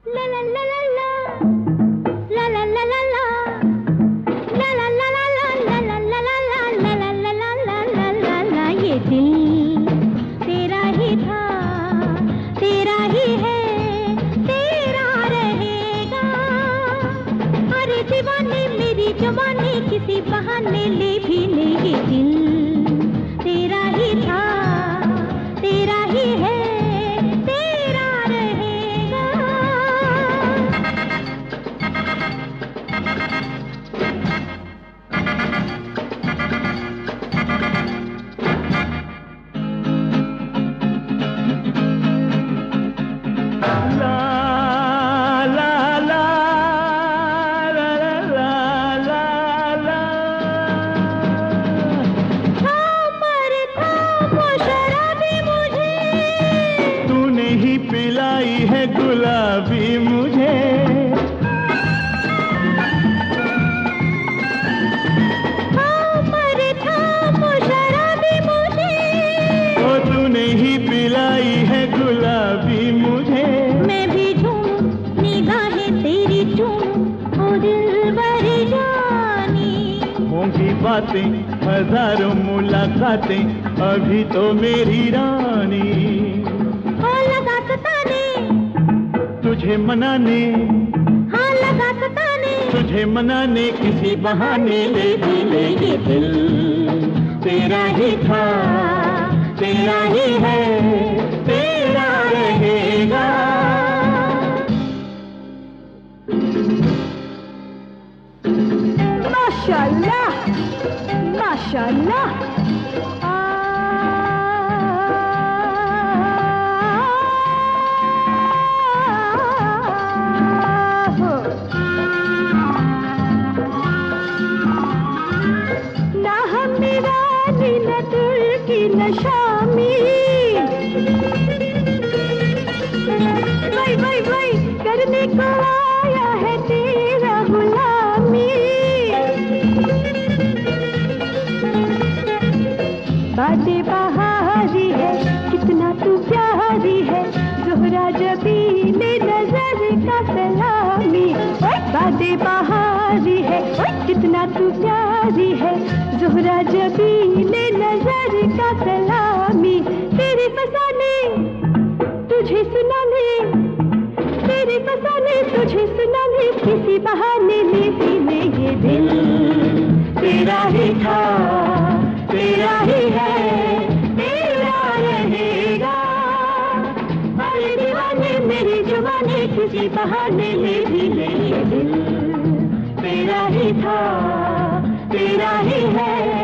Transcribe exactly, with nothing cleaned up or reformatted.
जवानी किसी बहाने ले भी ले, ये दिल तेरा ही था, तेरा ही है, तेरा रहेगा। पिलाई है गुलाबी मुझे, मर था वो शराबी मुझे, ओ तूने ही पिलाई है गुलाबी मुझे। मैं भी झूम निगाहें तेरी चूम ओ दिल भरी जानी, होंगी बातें हजारों मुलाकातें अभी तो मेरी रानी। तुझे मनाने, हाँ लगा सताने, तुझे मनाने किसी बहाने ले भी ले, ये दिल तेरा ही था, तेरा ही है, तेरा रहेगा। माशाअल्लाह, माशाअल्लाह। नशामी वही वही वही करने को आया है तेरा गुलामी। बातें बहारी है कितना तू प्यारी है, ज़ोहरा जबी ने नजर का सलामी। बातें बहारी है कितना तू प्यारी है, ज़ोहरा जबी ने नजर का सलामी। तेरे फसाने तुझे सुनाने, तेरे फसाने तुझे सुनाने किसी बहाने ले भी ले, ये दिल तेरा ही था, तेरा ही है, तेरा रहेगा। अरे दीवाने मेरी जुबाने किसी बहाने ले भी ले, ये दिल तेरा ही था, तेरा ही है।